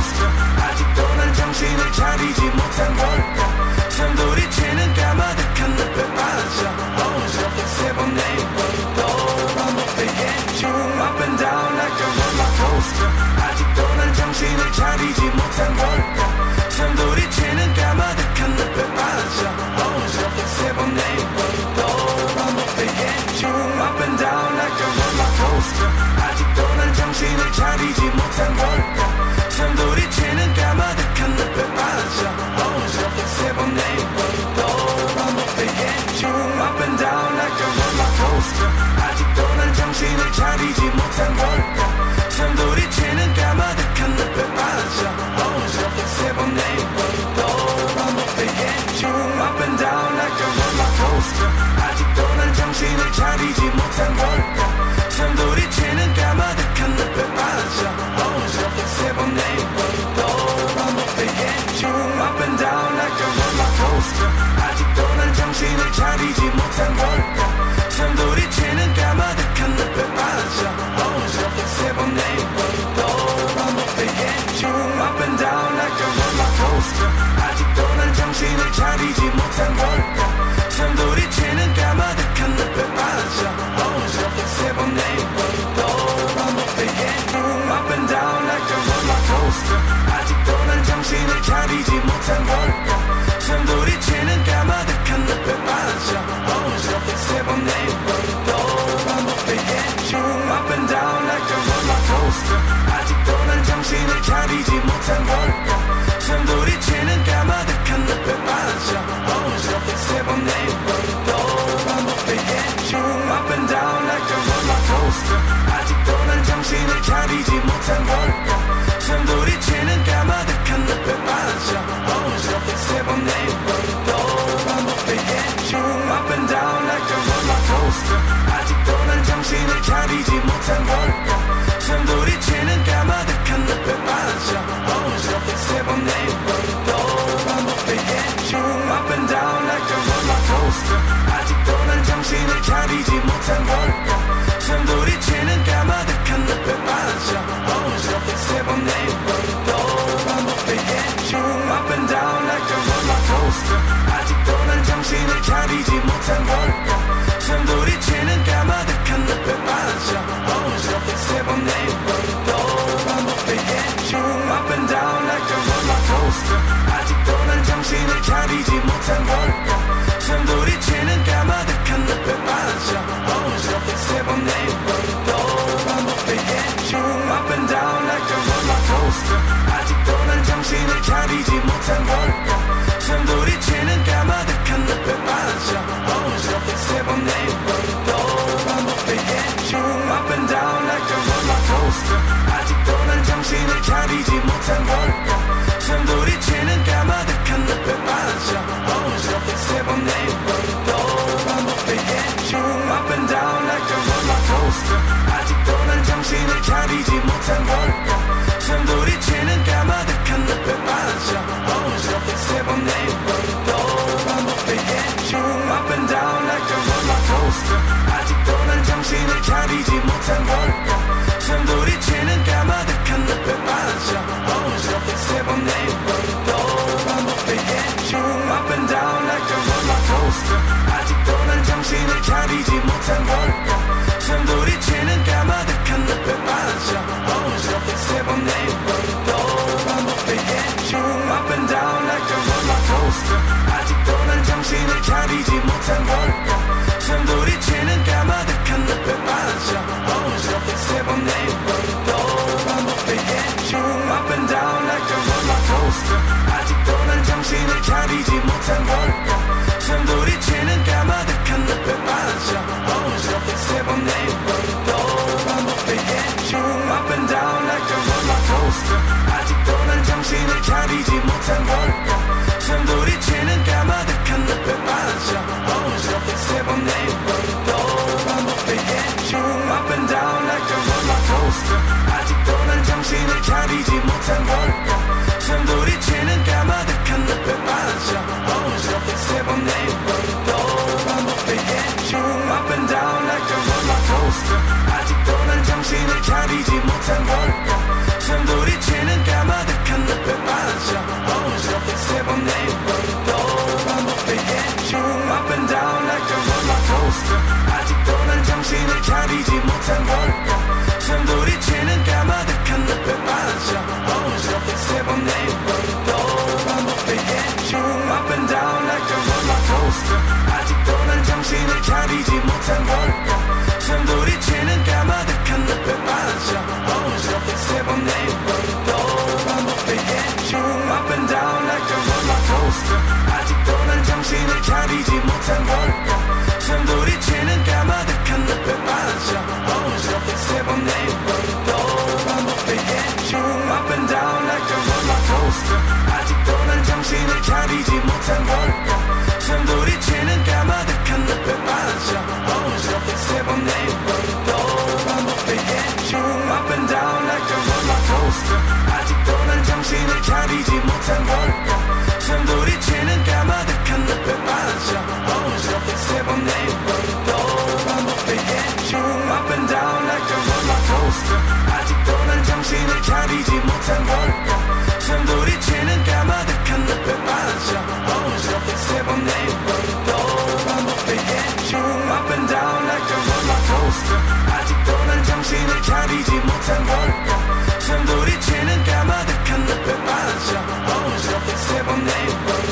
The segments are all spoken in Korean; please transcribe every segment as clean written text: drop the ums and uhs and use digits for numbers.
롤러코스터 아직도 난 정신을 차리지 못한 걸까 산도리치는 까마득한 늪에 빠져 세 번 내버려 또 반복되겠죠 Up and down like a rollercoaster 아직도 난 정신을 차리지 못한 걸까 산도리치는 까마득한 늪에 빠져 세 번 내버려 또 반복되겠죠 Up and down like a rollercoaster 아직도 난 정신을 차리지 못한 걸까 산도리치는 까마득한 늪에 빠져 세 번 내버려 또 반복되겠죠 Up and down like a rollercoaster 아직도 난 정신을 차리지 못한 걸까 산도리치는 까마득한 늪에 빠져 세 번 내버려 또 반복되겠죠 Up and down like a rollercoaster 아직도 난 정신을 차리지 못한 걸까 산도리치는 까마득한 늪에 빠져 세 번 내버려 또 반복되겠죠 Up and down like a rollercoaster 아직도 난 정신을 차리지 못한 걸까 산도리치는 까마득한 늪에 빠져 세 번 내버려 또 반복되겠죠 Up and down like a rollercoaster 아직도 난 정신을 차리지 못한 걸까 산도리치는 까마득한 늪에 빠져 세 번 내버려 또 반복되겠죠 Up and down like a rollercoaster 아직도 난 정신을 차리지 못한 걸까 산도리치는 까마득한 늪에 빠져 세 번 내버려 또 반복되겠죠 Up and down like a rollercoaster 아직도 난 정신을 차리지 못한 걸까 산도리치는 까마득한 늪에 빠져 세 번 내버려 또 반복되겠죠 Up and down like a rollercoaster 아직도 난 정신을 차리지 못한 걸까 산도리치는 까마득한 늪에 빠져 세 번 내버려 또 반복되겠죠 Up and down like a rollercoaster 아직도 난 정신을 차리지 못한 걸까 산도리치는 까마득한 늪에 빠져 세 번 내버려 또 반복되겠죠 Up and down like a rollercoaster 아직도 난 정신을 차리지 못한 걸까 산도리치는 까마득한 늪에 빠져 세 번 내버려 또 반복되겠죠 Up and down like a rollercoaster 아직도 난 정신을 차리지 못한 걸까 산도리치는 까마득한 늪에 빠져 세 번 내버려 또 반복되겠죠 Up and down like a rollercoaster 아직도 난 정신을 차리지 못한 걸까 산도리치는 까마득한 늪에 빠져 세 번 내버려 또 반복되겠죠 Up and down like a rollercoaster 아직도 난 정신을 차리지 못한 걸까 산도리치는 까마득한 늪에 빠져 세 번 내버려 또 반복되겠죠 Up and down like a rollercoaster 아직도 난 정신을 차리지 못한 걸까 산도리치는 까마득한 늪에 빠져 세 번 내버려 또 반복되겠죠 Up and down like a rollercoaster 아직도 난 정신을 차리지 못한 걸까 산도리치는 까마득한 늪에 빠져 세 번 내버려 또 반복되겠죠 Up and down like a rollercoaster 아직도 난 정신을 차리지 못한 걸까 산도리치는 까마득한 늪에 빠져 세 번 내버려 또 반복되겠죠 Up and down like a rollercoaster 아직도 난 정신을 차리지 못한 걸까 산도리치는 까마득한 늪에 빠져 세 번 내버려 또 반복되겠죠 Up and down like a rollercoaster 아직도 난 정신을 차리지 못한 걸까 산도리치는 까마득한 늪에 빠져 세 번 내버려 또 반복되겠죠 Up and down like a rollercoaster 아직도 난 정신을 차리지 못한 걸까 산도리치는 까마득한 늪에 빠져 세 번 내버려 또 반복되겠죠 Up and down like a rollercoaster 아직도 난 정신을 차리지 못한 걸까 산도리치는 까마득한 늪에 빠져 세 번 내버려 또 반복되겠죠 Up and down like a rollercoaster 아직도 난 정신을 차리지 못한 걸까 산도리치는 까마득한 늪에 빠져 세 번 내버려 또 반복되겠죠 Up and down like a rollercoaster 아직도 난 정신을 차리지 못한 걸까 산도리치는 까마득한 못한 걸까 산돌이치는 까마득한 늪에 빠져 세 번 네 번도 반복되겠죠 Up and down like a roller coaster 아직도 난 정신을 차리지 못한 걸까 산돌이치는 까마득한 늪에 빠져 세 번 네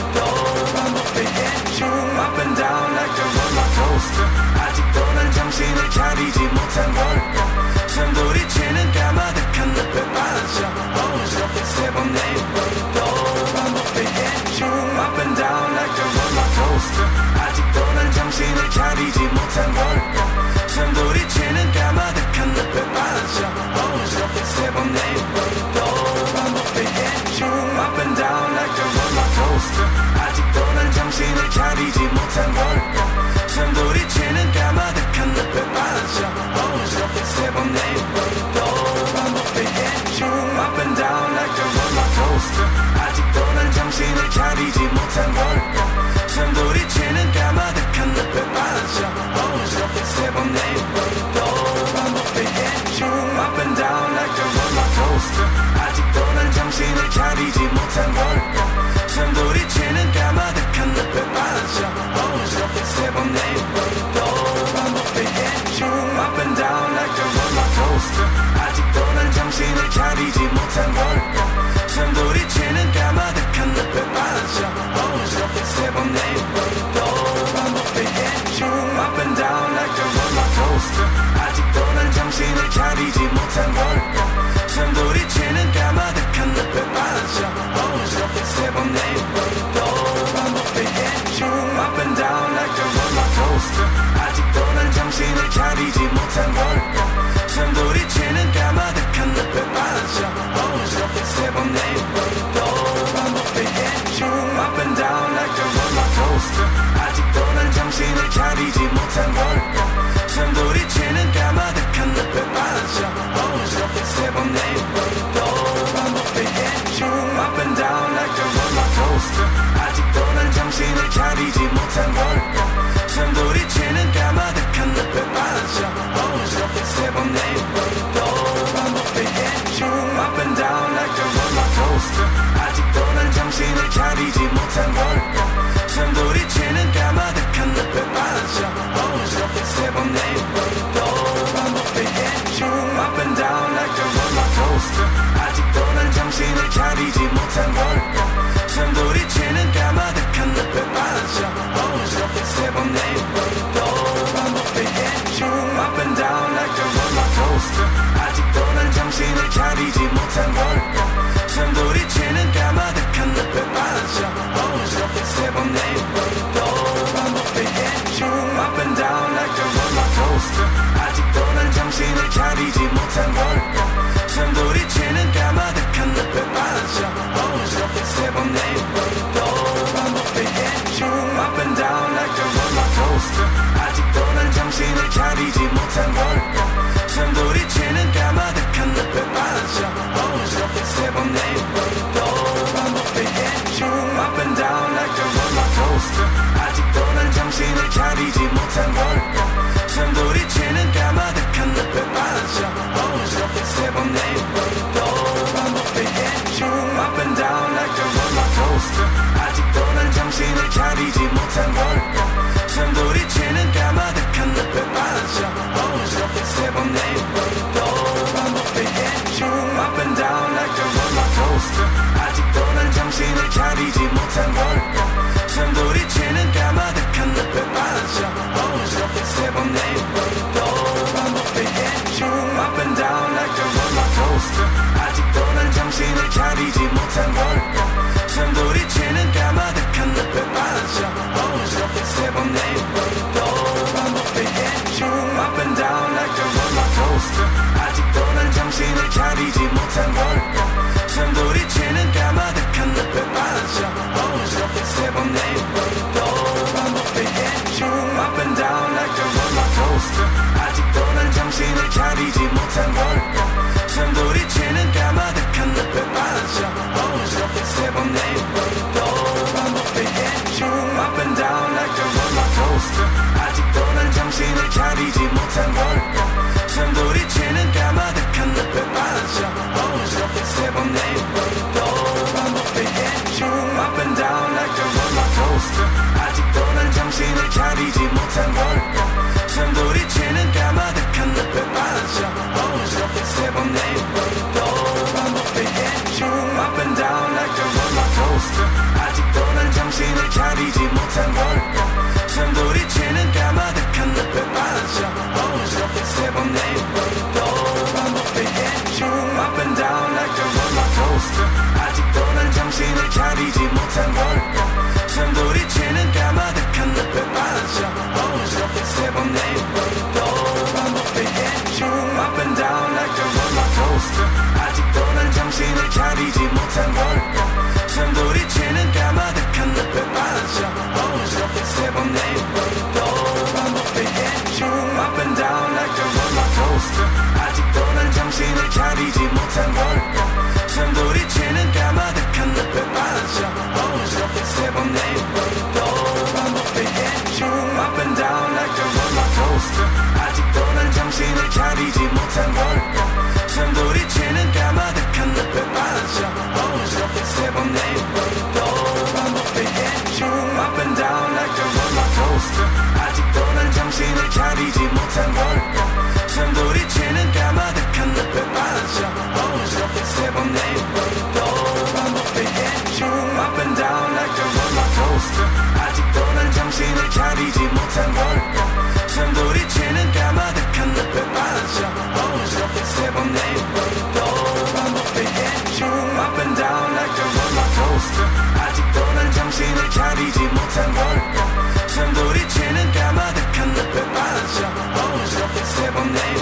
번도 반복되겠죠 Up and down like a roller coaster 아직도 난 정신을 차리지 못한 걸까 산돌이치는 까마득한 늪에 빠져 세 번 네 번도 반복되겠죠 Up and down like a roller coaster 아직도 난 정신을 차리지 못한 걸까 산돌이치는 까마득한 늪에 빠져 세 번 네 번도 반복되겠죠 Up and down like a roller coaster 아직도 난 정신을 차리지 못한 걸까 산돌이치는 까마득한 늪에 빠져 세 번 네 번도 반복되겠죠 Up and down like a roller coaster 아직도 난 정신을 차리지 못한 걸까 산돌이치는 까마득한 늪에 빠져 세 번 네 번도 반복되겠죠 Up and down like a roller coaster 아직도 난 정신을 차리지 못한 걸까 산돌이치는 까마득한 늪에 빠져 세 번 네 번도 반복되겠죠 Up and down like a roller coaster 아직도 난 정신을 차리지 못한 걸까 산돌이치는 까마득한 늪에 빠져 세 번 네 번도 반복되겠죠 Up and down like a roller coaster 아직도 난 정신을 차리지 못한 걸까 산돌이치는 까마득한 늪에 빠져 세 번 네 번도 반복되겠죠 Up and down like a roller coaster 아직도 난 정신을 차리지 못한 걸까 산돌이치는 까마득한 늪에 빠져 세 번 네 번도 반복되겠죠 Up and down like a roller coaster 아직도 난 정신을 차리지 못한 걸까 산돌이치는 까마득한 늪에 빠져 세 번 네 번도 반복되겠죠 Up and down like a roller coaster 아직도 난 정신을 차리지 못한 걸까 산돌이치는 까마득한 늪에 빠져 세 번 네 번도 반복되겠죠 Up and down like a roller coaster 아직도 난 정신을 차리지 못한 걸까 산돌이치는 까마득한 늪에 빠져 세 번 네 번도 반복되겠죠 Up and down like a roller coaster 아직도 난 정신을 차리지 못한 걸까 산돌이치는 까마득한 늪에 빠져 세 번 네 번도 반복되겠죠 Up and down like a roller coaster 아직도 난 정신을 차리지 못한 걸까 산돌이치는 까마득한 늪에 빠져 세 번 네 번도 반복되겠죠 Up and down like a roller coaster 아직도 난 정신을 차리지 못한 걸까 산돌이치는 까마득한 늪에 빠져 세 번 네 번도 반복되겠죠 Up and down like a roller coaster 아직도 난 정신을 차리지 못한 걸까 산돌이치는 까마득한 늪에 빠져 세 번 네 번도 반복되겠죠 Up and down like a roller coaster 아직도 난 정신을 차리지 못한 걸까 산돌이치는 까마득한 늪에 빠져 세 번 네 번도 반복되겠죠 Up and down like a roller coaster 아직도 난 정신을 차리지 못한 걸까 산돌이치는 까마득한 늪에 빠져 세 번 네 번도 반복되겠죠 Up and down like a roller coaster 아직도 난 정신을 차리지 못한 걸까 산돌이치는 까마득한 늪에 빠져 세 번 네 번도 반복되겠죠 Up and down like a roller coaster 아직도 난 정신을 차리지 못한 걸까 산돌이치는 까마득한 늪에 빠져 세 번 네 번도 반복되겠죠 Up and down like a roller coaster 아직도 난 정신을 차리지 못한 걸까 산돌이치는 까마득한 늪에 빠져 세 번 네 번도 반복되겠죠 Up and down like a roller coaster 아직도 난 정신을 차리지 못한 걸까 산돌이치는 까마득한 늪에 빠져 세 번 네 번도 반복되겠죠 Up and down like a roller coaster 아직도 난 정신을 차리지 못한 걸까 산돌이치는 까마득한 늪에 빠져 못한 걸까 산돌이치는 까마득한 늪에 빠져 세 번 네 번도 반복되겠죠 Up and down like a roller coaster 아직도 난 정신을 차리지 못한 걸까 산돌이치는 까마득한 늪에 빠져 세 번 네 번도 반복되겠죠 Up and down like a roller coaster 아직도 난 정신을 차리지 못한 걸까 산돌이치는 까마득한 늪에 빠져 세 번 네 번도 반복되겠죠 Up and down like a roller coaster 아직도 난 정신을 차리지 못한 걸까 산돌이치는 까마득한 늪에 빠져 세 번 네 번도 반복되겠죠 Up and down like a roller coaster 아직도 난 정신을 차리지 못한 걸까 산돌이치는 까마득한 늪에 빠져 세 번 네 번도 반복되겠죠 Up and down like a roller coaster 아직도 난 정신을 차리지 못한 걸까 산돌이치는 까마득한 늪에 빠져 세 번 네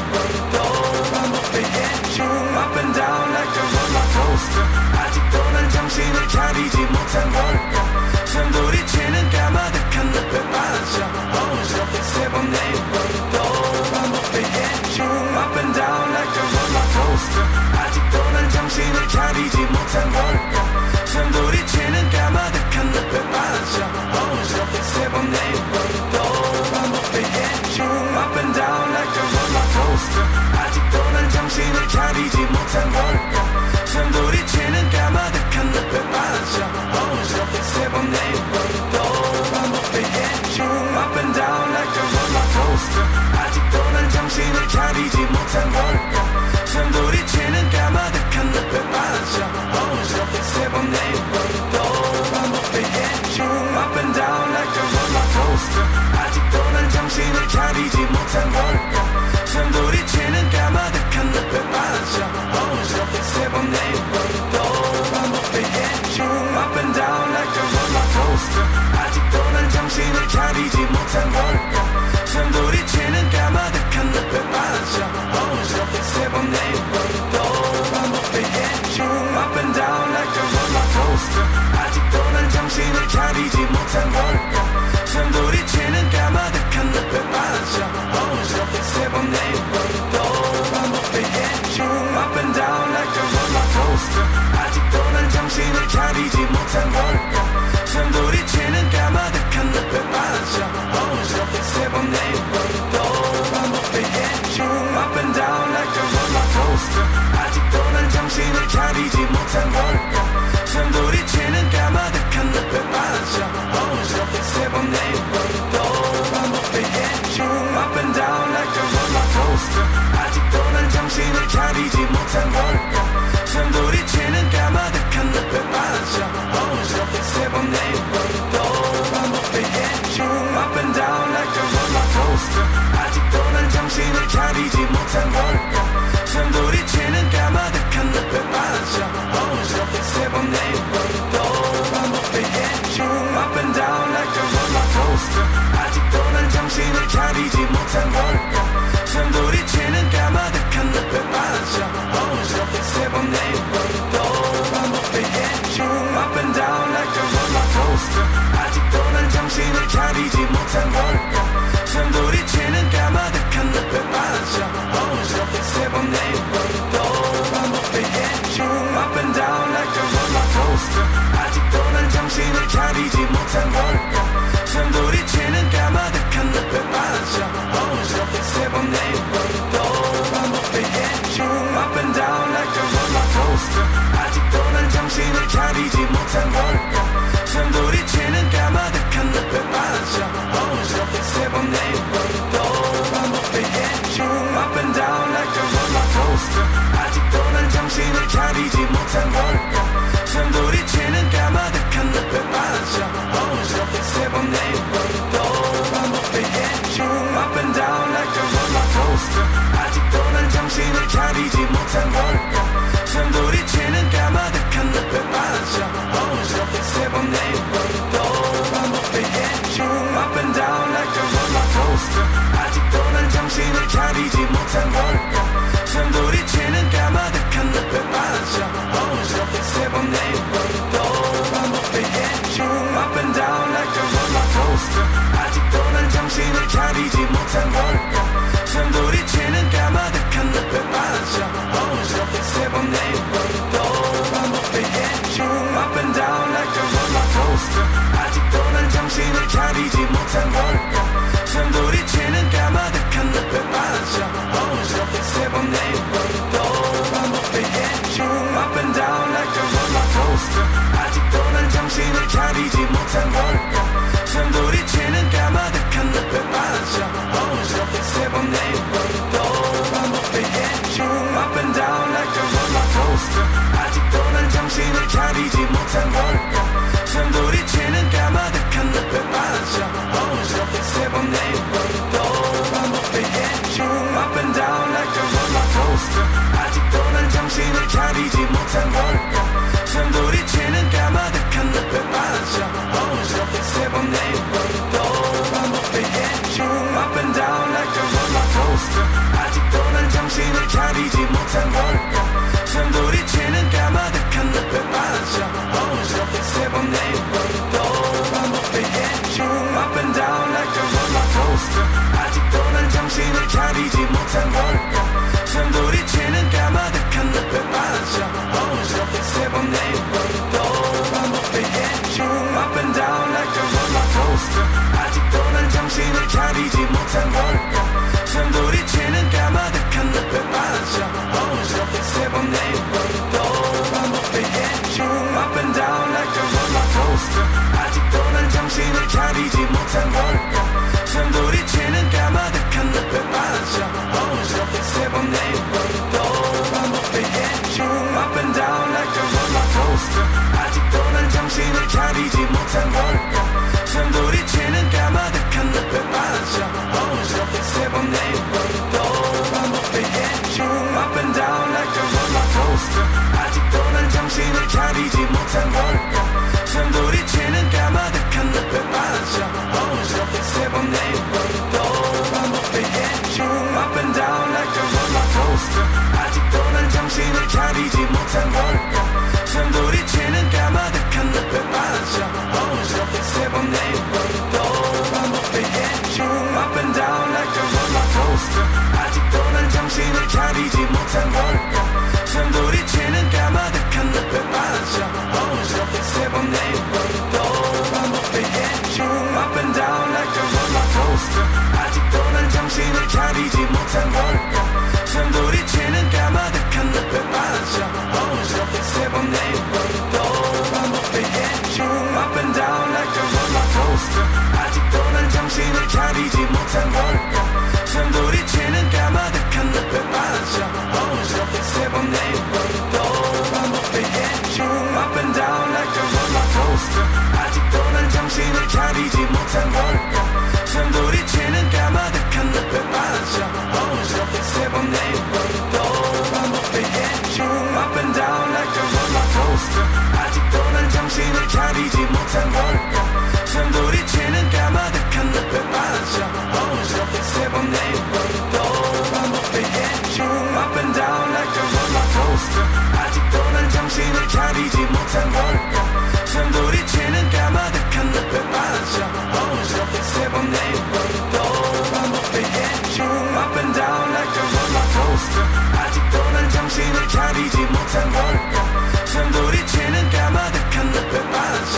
번도 반복되겠죠 Up and down like a roller coaster 아직도 난 정신을 차리지 못한 걸까 산돌이치는 까마득한 늪에 빠져 세 번 네 번도 반복되겠죠 Up and down like a roller coaster 아직도 난 정신을 차리지 못한 걸까 산돌이치는 까마득한 늪에 빠져 세 번 네 번도 반복되겠죠 Up and down like a roller coaster 아직도 난 정신을 차리지 못한 걸까 산돌이치는 까마득한 늪에 빠져 세 번 네 번도 반복되겠죠 Up and down like a roller coaster 아직도 난 정신을 차리지 못한 걸까 산돌이치는 까마득한 늪에 빠져 세 번 네 번도 반복되겠죠 Up and down like a roller coaster 아직도 난 정신을 차리지 못한 걸까 산돌이치는 까마득한 늪에 빠져 세 번 네 번도 반복되겠죠 Up and down like a roller coaster 아직도 난 정신을 차리지 못한 걸까 산돌이치는 까마득한 늪에 빠져 세 번 네 번도 반복되겠죠 Up and down like a roller coaster 아직도 난 정신을 차리지 못한 걸까 산돌이치는 까마득한 늪에 빠져 세 번 네 번도 반복되겠죠 Up and down like a roller coaster 아직도 난 정신을 차리지 못한 걸까 산돌이치는 까마득한 늪에 빠져 세 번 네 번도 반복되겠죠 Up and down like a roller coaster 아직도 난 정신을 차리지 못한 걸까 산돌이치는 까마득한 늪에 빠져 세 번 네 번도 반복되겠죠 Up and down like a roller coaster 아직도 난 정신을 차리지 못한 걸까 산돌이치는 까마득한 늪에 빠져 세 번 네 번도 반복되겠죠 Up and down like a roller coaster 아직도 난 정신을 차리지 못한 걸까 산돌이치는 까마득한 늪에 빠져 세 번 네 번도 반복되겠죠 Up and down like a roller coaster 아직도 난 정신을 차리지 못한 걸까 산돌이치는 까마득한 늪에 빠져 세 번 네 번도 반복되겠죠 Up and down like a roller coaster 아직도 난 정신을 차리지 못한 걸까 산돌이치는 까마득한 늪에 빠져 세 번 네 번도 반복되겠죠 Up and down like a roller coaster 아직도 난 정신을 차리지 못한 걸까 산돌이치는 까마득한 늪에 빠져 세 번 네 번도 반복되겠죠 Up and down like a roller coaster 아직도 난 정신을 차리지 못한 걸까 산돌이치는 까마득한 늪에 빠져 세 번 네 번도 반복되겠죠 Up and down like a roller coaster 아직도 난 정신을 차리지 못한 걸까 산돌이치는 까마득한 늪에 빠져 세 번 네 번도 반복되겠죠 Up and down like a roller coaster 아직도 난 정신을 차리지 못한 걸까 산돌이치는 까마득한 늪에 빠져 세 번 네 번도 반복되겠죠 Up and down like a roller coaster 아직도 난 정신을 차리지 못한 걸까 산돌이치는 까마득한 늪에 빠져 못한 걸까 산도리치는 까마득한 늪에 빠져 세 번 네 번도 반복되겠죠 Up and down like a roller coaster 아직도 난 정신을 차리지 못한 걸까 산도리치는 까마득한 늪에 빠져 세 번 네 번도 반복되겠죠 Up and down like a roller coaster 아직도 난 정신을 차리지 못한 걸까 산도리치는 까마득한 늪에 빠져 세 번 네 번도 반복되겠죠 Up and down like a roller coaster 아직도 난 정신을 차리지 못한 걸까 산도리치는 까마득한 늪에 빠져 세 번 네 번도 반복되겠죠 Up and down like a roller coaster 아직도 난 정신을 차리지 못한 걸까 산도리치는 까마득한 늪에 빠져 세 번 네 번도 반복되겠죠 Up and down like a roller coaster 아직도 난 정신을 차리지 못한 걸까 산도리치는 까마득한 늪에 빠져 세 번 네 번도 반복되겠죠 Up and down like a roller coaster 아직도 난 정신을 차리지 못한 걸까 산도리치는 까마득한 늪에 빠져 세 번 네 번도 반복되겠죠 Up and down like a roller coaster 아직도 난 정신을 차리지 못한 걸까 산도리치는 까마득한 늪에 빠져 세 번 네 번도 반복되겠죠 Up and down like a roller coaster 아직도 난 정신을 차리지 못한 걸까 산도리치는 까마득한 늪에 빠져 세 번 네 번도 반복되겠죠 Up and down like a roller coaster 아직도 난 정신을 차리지 못한 걸까 산도리치는 까마득한 늪에 빠져 세 번 네 번도 반복되겠죠 Up and down like a roller coaster 아직도 난 정신을 차리지 못한 걸까 산도리치는 까마득한 늪에 빠져 세 번 네 번도 반복되겠죠 Up and down like a roller coaster 아직도 난 정신을 차리지 못한 걸까 산도리치는 까마득한 늪에 빠져 세 번 네 번도 반복되겠죠 Up and down like a roller coaster 아직도 난 정신을 차리지 못한 걸까 산도리치는 까마득한 늪에 빠져 세 번 네 번도 반복되겠죠 Up and down like a roller coaster 아직도 난 정신을 차리지 못한 걸까 산도리치는 까마득한 늪에 빠져 세 번 네 번도 반복되겠죠 Up and down like a roller coaster 아직도 난 정신을 차리지 못한 걸까 산도리치는 까마득한 늪에 빠져 세 번 네 번도 반복되겠죠 Up and down like a roller coaster 아직도 난 정신을 차리지 못한 걸까 산도리치는 까마득한 늪에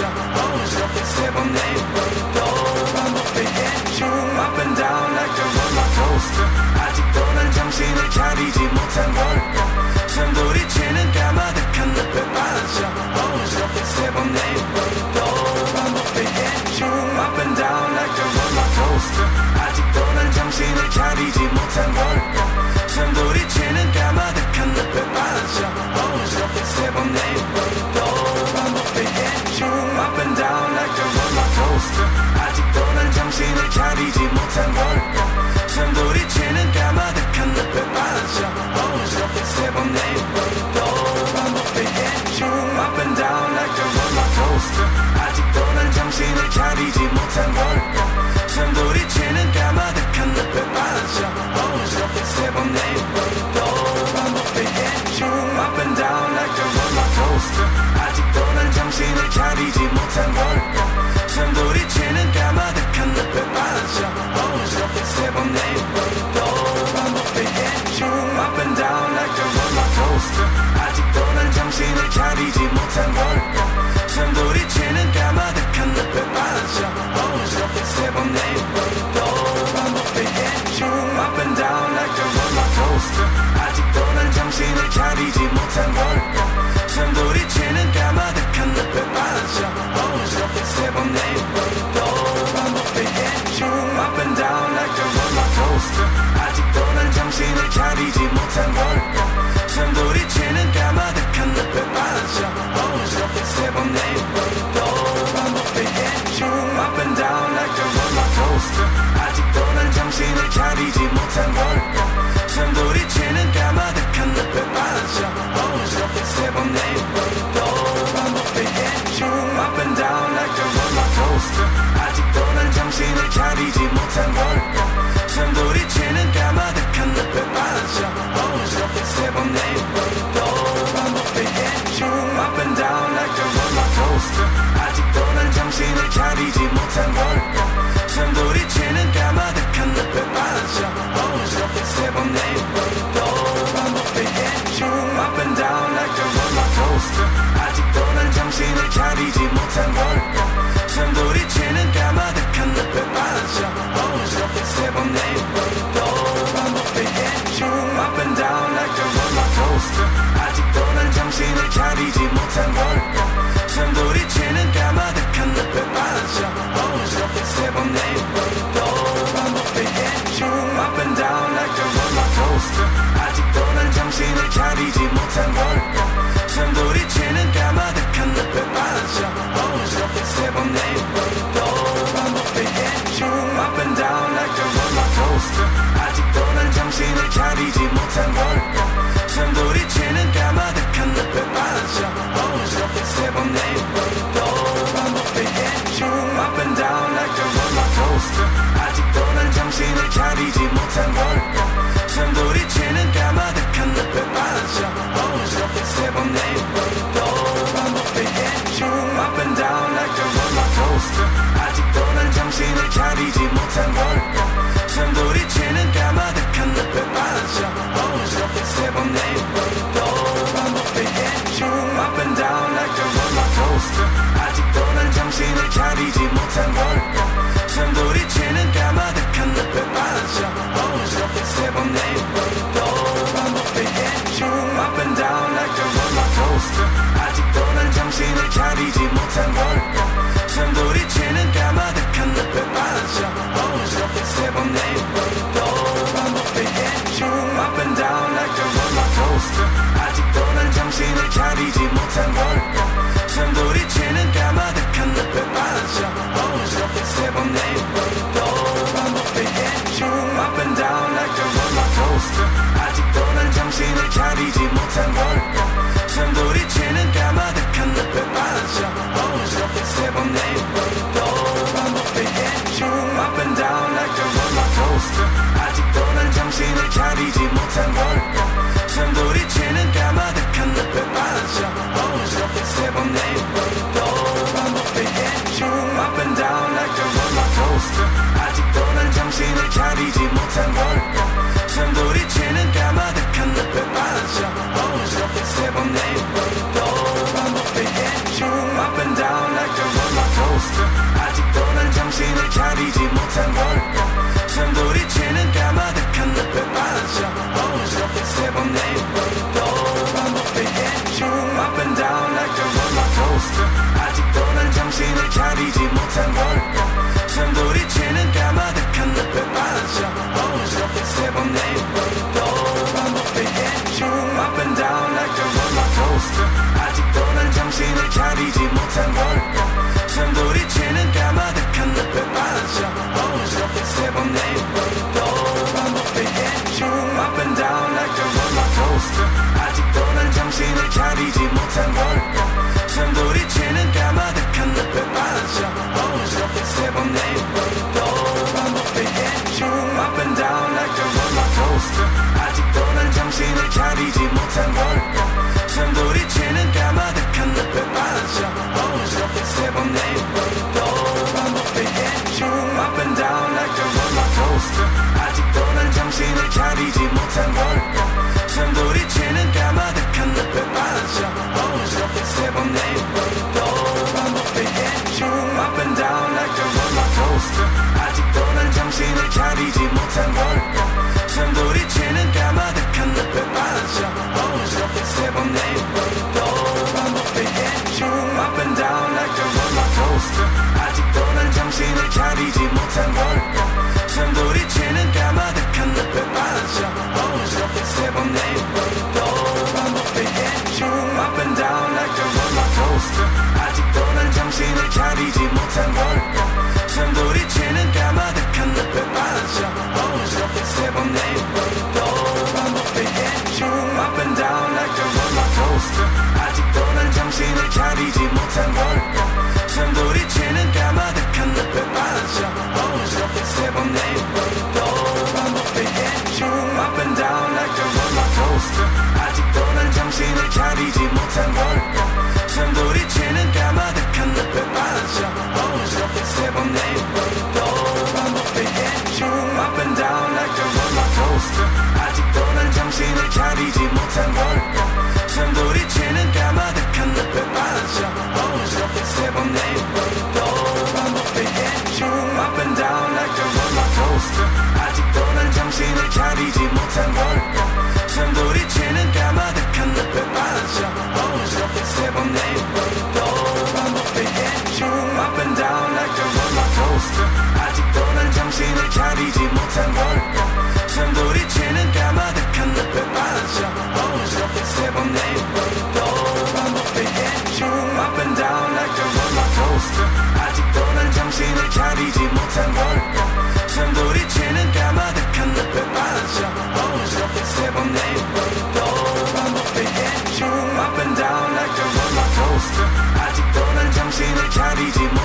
빠져 세 번 네 번도 반복되겠죠 Up and down like a roller coaster 아직도 난 정신을 차리지 못한 걸까 산도리치는 까마득한 늪에 빠져 세 번 네 번도 반복되겠죠 Up and down like a roller coaster 아직도 난 정신을 차리지 못한 걸까 산도리치는 까마득한 늪에 빠져 세 번 네 번도 반복되겠죠 Up and down like a roller coaster 아직도 난 정신을 차리지 못한 걸까 산도리치는 까마득한 늪에 빠져 세 번 네 번도 반복되겠죠 Up and down like a roller coaster 아직도 난 정신을 차리지 못한 걸까 산도리치는 까마득한 늪에 빠져 세 번 네 번도 반복되겠죠 Up and down like a roller coaster 아직도 난 정신을 차리지 못한 걸까 산도리치는 까마득한 늪에 빠져 세 번 네 번도 반복되겠죠 Up and down like a roller coaster 아직도 난 정신을 차리지 못한 걸까 산도리치는 까마득한 늪에 빠져 세 번 네 번도 반복되겠죠 Up and down like a roller coaster 아직도 난 정신을 차리지 못한 걸까 산도리치는 까마득한 늪에 빠져 세 번 네 번도 반복되겠죠 Up and down like a roller coaster 아직도 난 정신을 차리지 못한 걸까 산도리치는 까마득한 늪에 빠져 세 번 네 못한 걸까 산도리치는 까마득한 늪에 빠져 세 번 네 번도 반복되겠죠 Up and down like a roller coaster 아직도 난 정신을 차리지 못한 걸까 산도리치는 까마득한 늪에 빠져 세 번 네 번도 반복되겠죠 Up and down like a roller coaster 아직도 난 정신을 차리지 못한 걸까 산도리치는 까마득한 늪에 빠져 세 번 네 번도 반복되겠죠 Up and down like a roller coaster 아직도 난 정신을 차리지 못한 걸까 산도리치는 까마득한 늪에 빠져 세 번 네 번도 반복되겠죠 Up and down like a roller coaster 아직도 난 정신을 차리지 못한 걸까 산도리치는 까마득한 늪에 빠져 세 번 네 번도 반복되겠죠 Up and down like a roller coaster 아직도 난 정신을 차리지 못한 걸까 산도리치는 까마득한 늪에 빠져 세 번 네 번도 반복되겠죠 Up and down like a roller coaster 아직도 난 정신을 차리지 못한 걸까 산도리치는 까마득한 늪에 빠져 세 번 네 번도 반복되겠죠 Up and down like a roller coaster 아직도 난 정신을 차리지 못한 걸까 산도리치는 까마득한 늪에 빠져 세 번 네 번도 반복되겠죠 Up and down like a roller coaster 아직도 난 정신을 차리지 못한 걸까 산도리치는 까마득한 늪에 빠져 세 번 네 번도 반복되겠죠 Up and down like a roller coaster 아직도 난 정신을 차리지 못한 걸까 산도리치는 까마득한 늪에 빠져 세 번 네 번도 반복되겠죠 Up and down like a roller coaster 아직도 난 정신을 차리지 못한 걸까 산도리치는 까마득한 늪에 빠져 세 번 네 번도 반복되겠죠 Up and down like a roller coaster 아직도 난 정신을 차리지 못한 걸까 산도리치는 까마득한 늪에 빠져 세 번 네 번도 반복되겠죠 Up and down like a roller coaster 아직도 난 정신을 차리지 못한 걸까 산도리치는 까마득한 늪에 빠져 세 번 네 번도 반복되겠죠 Up and down like a roller coaster 아직도 난 정신을 차리지 못한 걸까 산도리치는 까마득한 늪에 빠져 세 번 네 번도 반복되겠죠 Up and down like a roller coaster 아직도 난 정신을 차리지 못한 걸까 산도리치는 까마득한 늪에 빠져 세 번 네 번도 반복되겠죠 Up and down like a roller coaster 아직도 난 정신을 차리지 못한 걸까 산도리치는 까마득한 늪에 빠져 세 번 네 번도 반복되겠죠 Up and down like a roller coaster 아직도 난 정신을 차리지 못한 걸까 산도리치는 까마득한 늪에 빠져 세 번 네 번도 반복되겠죠 Up and down like a roller coaster 아직도 난 정신을 차리지 못한 걸까 산도리치는 까마득한 늪에 빠져 세 번 네 번도 반복되겠죠 Up and down like a roller coaster 아직도 난 정신을 차리지 못한 걸까 산도리치는 까마득한 늪에 빠져 세 번 네 번도 반복되겠죠 Up and down like a roller coaster 아직도 난 정신을 차리지 못한 걸까 산도리치는 까마득한 늪에 빠져 세 번 네 번도 반복되겠죠 Up and down like a roller coaster 아직도 난 정신을 차리지 못한 걸까 산도리치는 까마득한 늪에 빠져 세 번 네 번도 반복되겠죠 Up and down like a roller coaster 아직도 난 정신을 차리지 못한 걸까 산도리치는 까마득한 늪에 빠져 세 번 네 번도 반복되겠죠 Up and down like a roller coaster 아직도 난 정신을 차리지 못한 걸까 산도리치는 까마득한 늪에 빠져 세 번 네 번도 반복되겠죠 Up and down like a roller coaster 아직도 난 정신을 차리지 못한 걸까 산도리치는 까마득한 늪에 빠져 세 번 네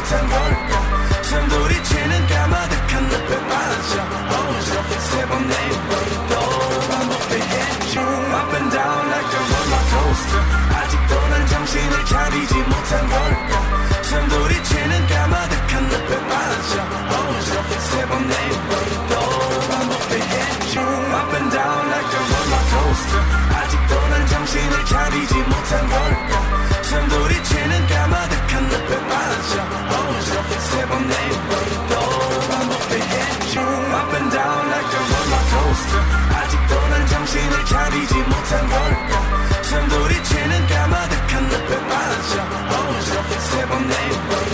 못한 걸까 산도리치는 까마득한 늪에 빠져 세 번 네 번도 반복되겠죠 Up and down like a roller coaster 아직도 난 정신을 차리지 못한 걸까 산도리치는 까마득한 늪에 빠져 세 번 네 번도 반복되겠죠 Up and down like a roller coaster 아직도 난 정신을 차리지 못한 걸까 산도리치는 까마득한 늪에 빠져 세 번 네 번도 반복되겠죠 Up and down like a roller coaster 아직도 난 정신을 차리지 못한 걸까 산도리치는 까마득한 늪에 빠져 세 번 네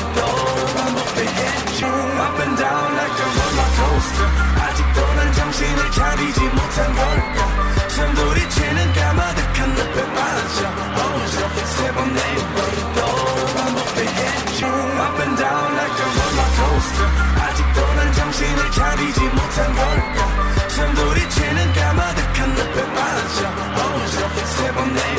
번도 반복되겠죠 Up and down like a roller coaster 아직도 난 정신을 차리지 못한 걸까 산도리치는 까마득한 늪에 빠져 세 번 네 번도 반복되겠죠 Up and down like a roller coaster 아직도 난 정신을 차리지 못한 걸까 산도리치는 까마득한 늪에 빠져 세 번 네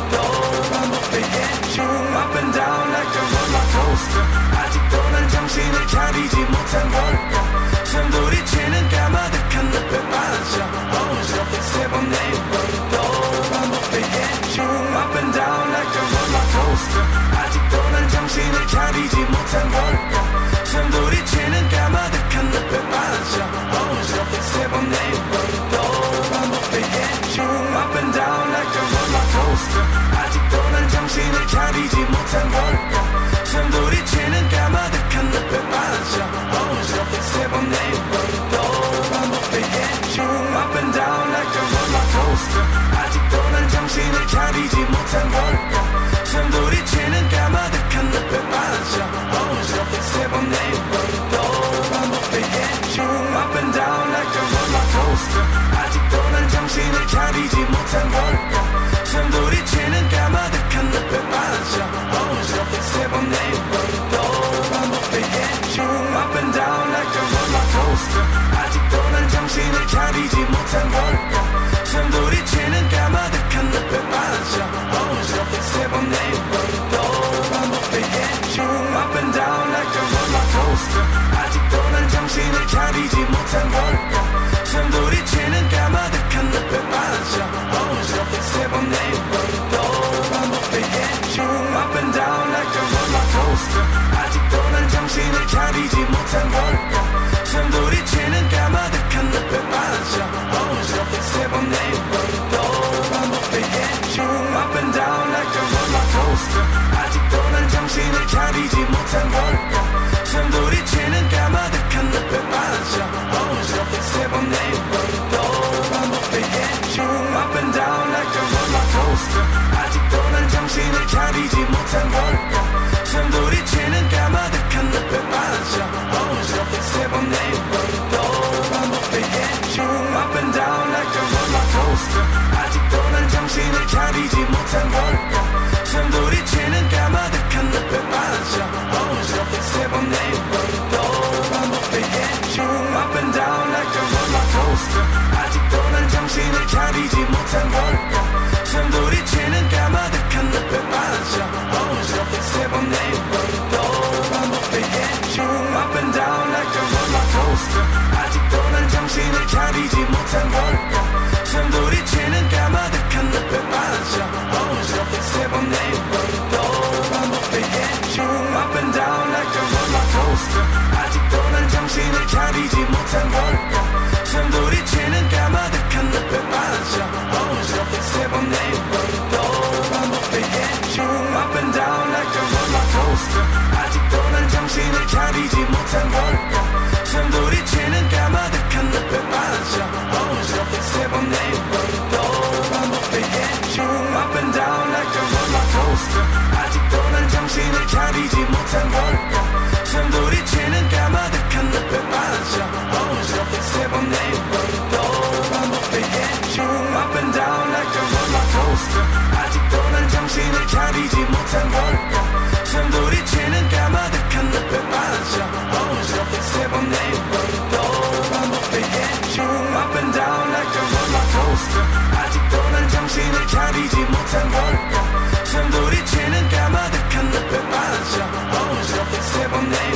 번도 반복되겠죠 Up and down like a roller coaster 아직도 난 정신을 차리지 못한 걸까 산도리치는 까마득한 늪에 빠져 세 번 네 번도 반복되겠죠 Up and down like a roller coaster 아직도 난 정신을 차리지 못한 걸까 산도리치는 까마득한 늪에 빠져 세 번 네 번도 반복되겠죠 Up and down like a roller coaster 아직도 난 정신을 차리지 못한 걸까 산도리치는 까마득한 늪에 빠져 세 번 네 번도 반복되겠죠 Up and down like a roller coaster 아직도 난 정신을 차리지 못한 걸까 산도리치는 까마득한 늪에 빠져 세 번 네 번도 반복되겠죠 Up and down like a roller coaster 아직도 난 정신을 차리지 못한 걸까 산도리치는 까마득한 늪에 빠져 세 번 네 번도 반복되겠죠 Up and down like a roller coaster 아직도 난 정신을 차리지 못한 걸까 산도리치는 까마득한 늪에 빠져 세 번 네 번도 반복되겠죠 Up and down like a roller coaster 아직도 난 정신을 차리지 못한 걸까 산도리치는 까마득한 늪에 빠져 세 번 네 번도 반복되겠죠 Up and down like a roller coaster 아직도 난 정신을 차리지 못한 걸까 산도리치는 까마득한 늪에 빠져 세 번 네 번도 반복되겠죠 Up and down like a roller coaster 아직도 난 정신을 차리지 못한 걸까 산도리치는 까마득한 늪에 빠져 세 번 네 번도 반복되겠죠 Up and down like a roller coaster 아직도 난 정신을 차리지 못한 걸까 산도리치는 까마득한 늪에 빠져 세 번 네 번도 반복되겠죠 Up and down like a roller coaster 아직도 난 정신을 차리지 못한 걸까 산도리치는 까마득한 늪에 빠져 세 번 네 번도 반복되겠죠 Up and down like a roller coaster 아직도 난 정신을 차리지 못한 걸까 산도리치는 까마득한 늪에 빠져 세 번 네 번도 반복되겠죠 Up and down like a roller coaster 아직도 난 정신을 차리지 못한 걸까 산도리치는 까마득한 늪에 빠져 세 번 네 번도 반복되겠죠 Up and down like a roller coaster 아직도 난 정신을 차리지 못한 걸까 산도리치는 까마득한 늪에 빠져 세 번 네 번도 반복되겠죠 Up and down like a roller coaster 아직도 난 정신을 차리지 못한 걸까 산도리치는 까마득한 늪에 빠져 세 번 네 번도 반복되겠죠 Up and down like a roller coaster 아직도 난 정신을 차리지 못한 걸까 산도리치는 까마득한 늪에 빠져 세 번 네 번도 반복되겠죠 Up and down like a roller coaster 아직도 난 정신을 차리지 못한 걸까 산도리치는 까마득한 늪에 빠져 세 번 네 번도 반복되겠죠 Up and down like a roller coaster 아직도 난 정신을 차리지 못한 걸까 산도리치는 까마득한 늪에 빠져 세 번 네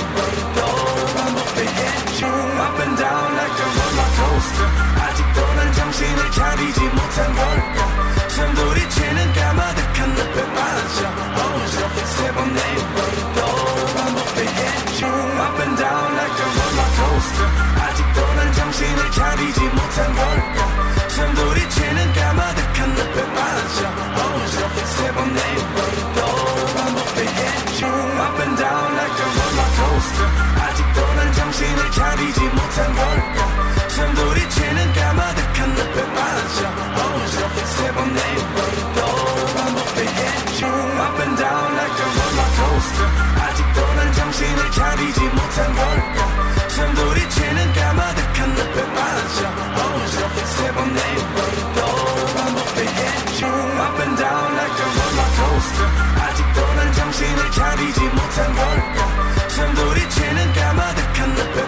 못한 걸까 산돌이치는 까마득한 늪에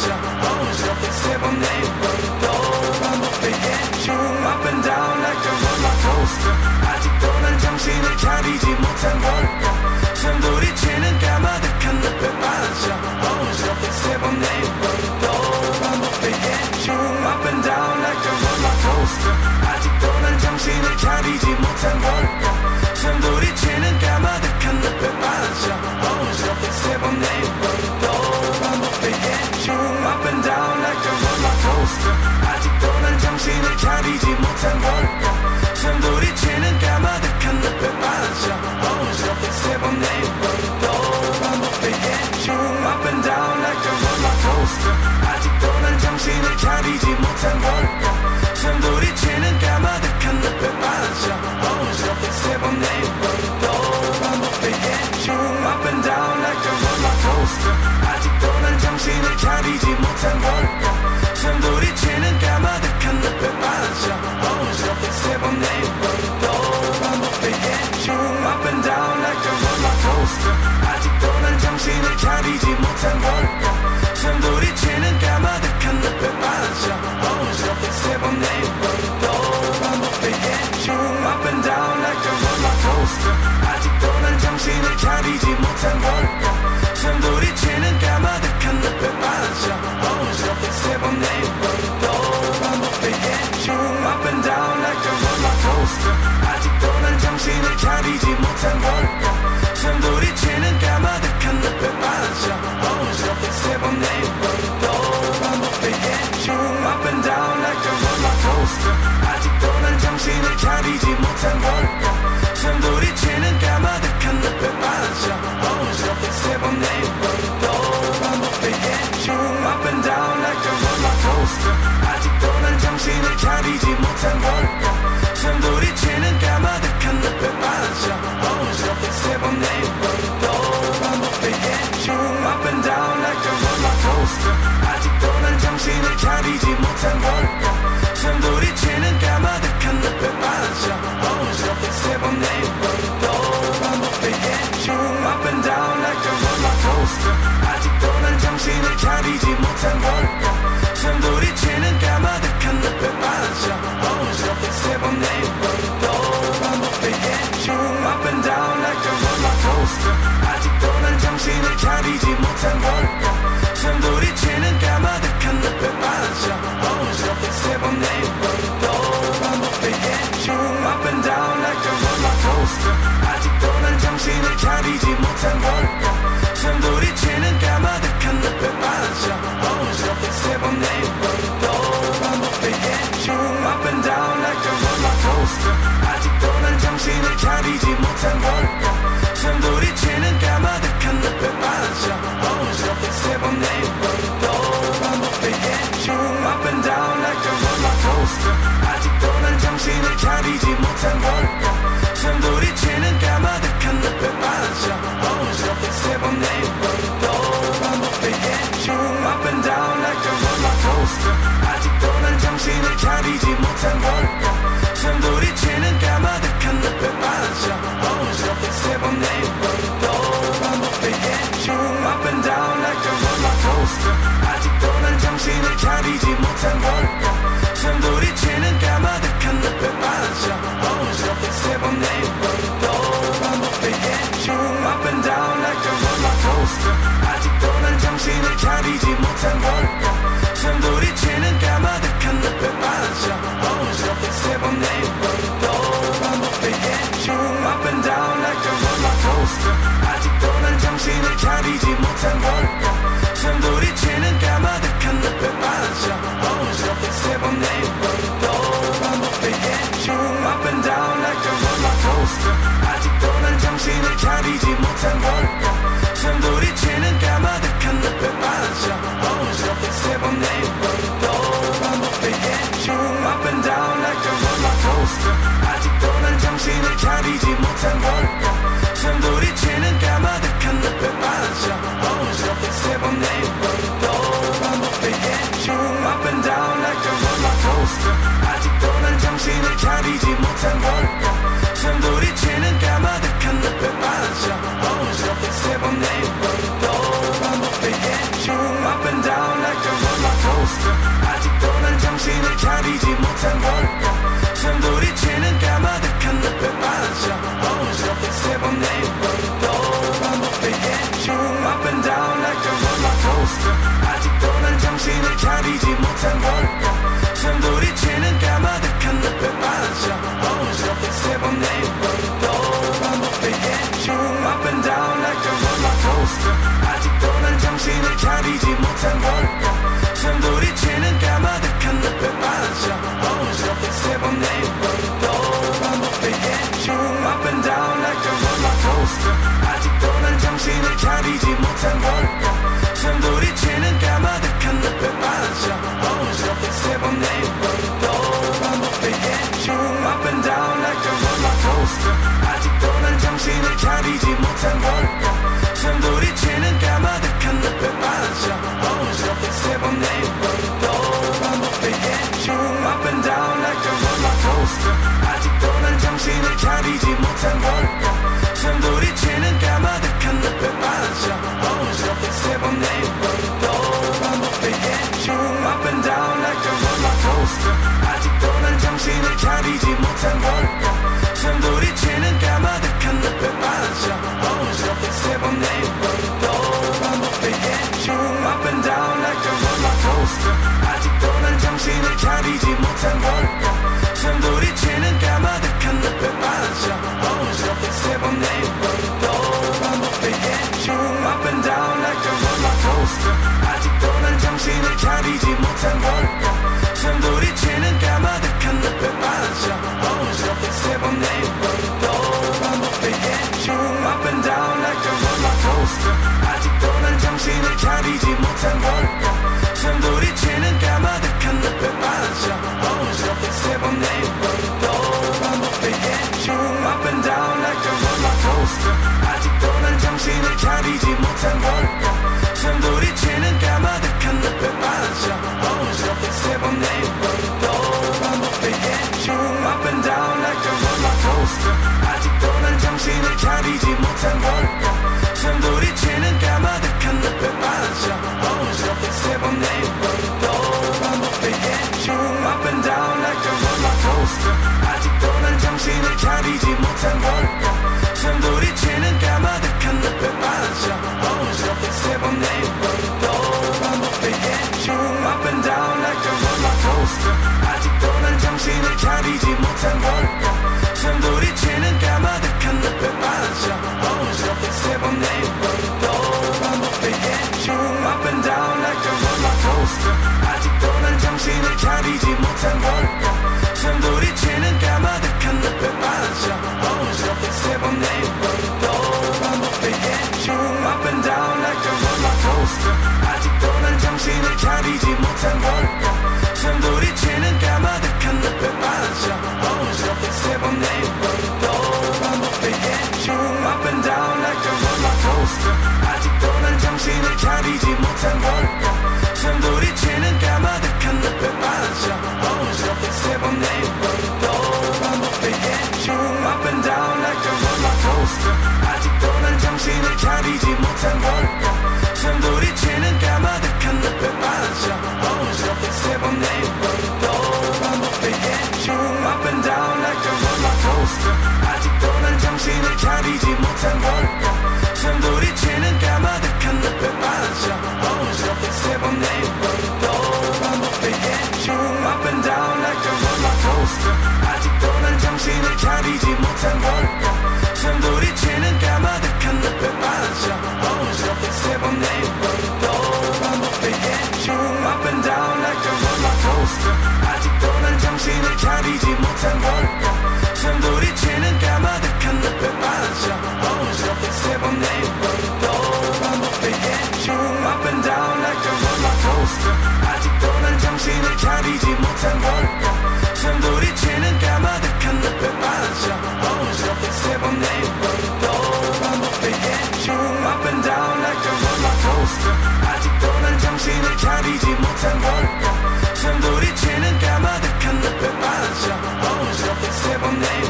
빠져 세 번 네 번도 반복되겠죠 Up and down like a roller coaster 아직도 난 정신을 차리지 못한 걸까 산돌이치는 까마득한 늪에 빠져 세 번 네 번도 반복되겠죠 Up and down like a roller coaster 아직도 난 정신을 차리지 못한 걸까 산돌이치는 까마득한 늪에 빠져 세 번 네 번도 반복되겠죠 Up and down like a roller coaster 아직도 난 정신을 차리지 못한 걸까 산돌이치는 까마득한 늪에 빠져 세 번 네 번도 반복되겠죠 Up and down like a roller coaster 아직도 난 정신을 차리지 못한 걸까 산돌이치는 까마득한 늪에 빠져 세 번 네 번도 반복되겠죠 Up and down like a roller coaster 아직도 난 정신을 차리지 못한 걸까 산돌이치는 까마득한 늪에 빠져 세 번 네 번도 반복되겠죠 Up and down like a roller coaster 아직도 난 정신을 차리지 못한 걸까 산돌이치는 까마득한 늪에 빠져 세 번 네 번도 반복되겠죠 Up and down like a roller coaster 아직도 난 정신을 차리지 못한 걸까 산돌이치는 까마득한 늪에 빠져 세 번 네 번도 반복되겠죠 Up and down like a roller coaster 아직도 난 정신을 차리지 못한 걸까 산돌이치는 까마득한 늪에 빠져 세 번 네 번도 반복되겠죠 Up and down like a roller coaster 아직도 난 정신을 차리지 못한 걸까 산돌이치는 까마득한 늪에 빠져 세 번 네 번도 반복되겠죠 Up and down like a roller coaster 아직도 난 정신을 차리지 못한 걸까 산돌이치는 까마득한 늪에 빠져 세 번 네 번도 반복되겠죠 Up and down like a roller coaster 아직도 난 정신을 차리지 못한 걸까 산돌이치는 까마득한 늪에 빠져 세 번 네 번도 반복되겠죠 Up and down like a roller coaster 아직도 난 정신을 차리지 못한 걸까 산돌이치는 까마득한 늪에 빠져 세 번 네 번도 반복되겠죠 Up and down like a roller coaster 아직도 난 정신을 차리지 못한 걸까 산돌이치는 까마득한 늪에 빠져 세 번 네 번도 반복되겠죠 Up and down like a roller coaster 아직도 난 정신을 차리지 못한 걸까 산돌이치는 까마득한 늪에 빠져 세 번 네 번도 반복되겠죠 Up and down like a roller coaster 아직도 난 정신을 차리지 못한 걸까 산돌이치는 까마득한 늪에 빠져 세 번 네 번도 반복되겠죠 Up and down like a roller coaster 아직도 난 정신을 차리지 못한 걸까 산돌이치는 까마득한 늪에 빠져 세 번 네 번도 반복되겠죠 Up and down like a roller coaster 아직도 난 정신을 차리지 못한 걸까 산돌이치는 까마득한 늪에 빠져 세 번 네 번도 반복되겠죠 Up and down like a roller coaster 아직도 난 정신을 차리지 못한 걸까 산돌이치는 까마득한 늪에 빠져 세 번 네 번도 반복되겠죠 Up and down like a roller coaster 아직도 난 정신을 차리지 못한 걸까 산돌이치는 까마득한 늪에 빠져 세 번 네 번도 반복되겠죠 Up and down like a roller coaster 아직도 난 정신을 차리지 못한 걸까 산돌이치는 까마득한 늪에 빠져 세 번 네 번도 반복되겠죠 Up and down like a roller coaster 아직도 난 정신을 차리지 못한 걸까 산돌이치는 까마득한 늪에 빠져 세 번 네 번도 반복되겠죠 Up and down like a roller coaster 아직도 난 정신을 차리지 못한 걸까 산돌이치는 까마득한 늪에 빠져 세 번 네 번도 반복되겠죠 Up and down like a roller coaster 아직도 난 정신을 차리지 못한 걸까 산돌이치는 까마득한 늪에 빠져 세 못한 걸까 산돌이치는 까마득한 늪에 빠져 세 번 네 번도 반복되겠죠 Up and down like a roller coaster 아직도 난 정신을 차리지 못한 걸까 산돌이치는 까마득한 늪에 빠져 세 번 네 번도 반복되겠죠 Up and down like a roller coaster 아직도 난 정신을 차리지 못한 걸까 산돌이치는 까마득한 늪에 빠져 세 번 네 번도 반복되겠죠 Up and down like a roller coaster 아직도 난 정신을 차리지 못한 걸까 산돌이치는 까마득한 늪에 빠져 세 번 네 번도 반복되겠죠 Up and down like a roller coaster 아직도 난 정신을 차리지 못한 걸까 산돌이치는 까마득한 늪에 빠져 세 번 네 번도 반복되겠죠 Up and down like a roller coaster 아직도 난 정신을 차리지 못한 걸까 산돌이치는 까마득한 늪에 빠져 세 번 네 번도 반복되겠죠 Up and down like a roller coaster 아직도 난 정신을 차리지 못한 걸까 산돌이치는 까마득한 늪에 빠져 세 번 네 번도 반복되겠죠 Up and down like a roller coaster 아직도 난 정신을 차리지 못한 걸까 산돌이치는 까마득한 늪에 빠져 세 번 네 번도 반복되겠죠 Up and down like a roller coaster 아직도 난 정신을 차리지 못한 걸까 산돌이치는 까마득한 늪에 빠져 세 번 네 번도 반복되겠죠 Up and down like a roller coaster 아직도 난 정신을 차리지 못한 걸까 산돌이치는 까마득한 늪에 빠져 세 번 네 번도 반복되겠죠 Up and down like a roller coaster 아직도 난 정신을 차리지 못한 걸까 산돌이치는 까마득한 늪에 빠져 세 번 네 번도 반복되겠죠 Up and down like a roller coaster 아직도 난 정신을 차리지 못한 걸까 산돌이치는 까마득한 늪에 빠져 세 번 네 번도 반복되겠죠 Up and down like a roller coaster 아직도 난 정신을 차리지 못한 걸까 산돌이치는 까마득한 늪에 빠져 세 번 네 번도 반복되겠죠 Up and down like a roller coaster 아직도 난 정신을 차리지 못한 걸까 산돌이치는 까마득한 늪에 빠져 세 번 네 번도 반복되겠죠 Up and down like a roller coaster 아직도 난 정신을 차리지 못한 걸까 산돌이치는 까마득한 늪에 빠져 세 번 네 번도 반복되겠죠 Up and down like a roller coaster 아직도 난 정신을 차리지 못한 걸까 산돌이치는 까마득한 늪에 빠져 세 번 네 번도 반복되겠죠 Up and down like a roller coaster 아직도 난 정신을 차리지 못한 걸까 산돌이치는 까마득한 늪에 빠져 세 번 네 번도 반복되겠죠 Up and down like a roller coaster 아직도 난 정신을 차리지 못한 걸까 산돌이치는 까마득한 늪에 빠져 세 번 네 번도 반복되겠죠 Up and down like a roller coaster 아직도 난 정신을 차리지 못한 걸까 산돌이치는 까마득한 늪에 빠져 세 번 네 번도 반복되겠죠 Up and down like a roller coaster 아직도 난 정신을 차리지 못한 걸까 산돌이치는 까마득한 늪에 빠져 세 번 네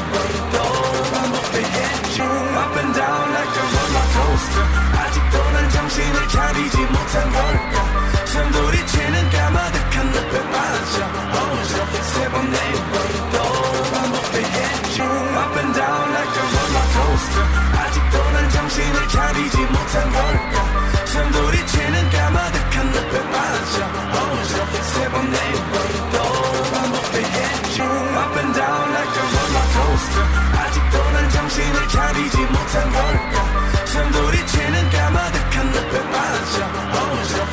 번도 반복되겠죠 Up and down like a roller coaster 아직도 난 정신을 차리지 못한 걸까 산돌이치는 까마득한 늪에 빠져 세 번 네 번도 반복되겠죠 Up and down like a roller coaster 아직도 난 정신을 차리지 못한 걸까 산돌이치는 까마득한 늪에 빠져 세 번 네 번도 반복되겠죠 Up and down like a roller coaster 아직도 난 정신을 차리지 못한 걸까 산돌이치는 까마득한 늪에 빠져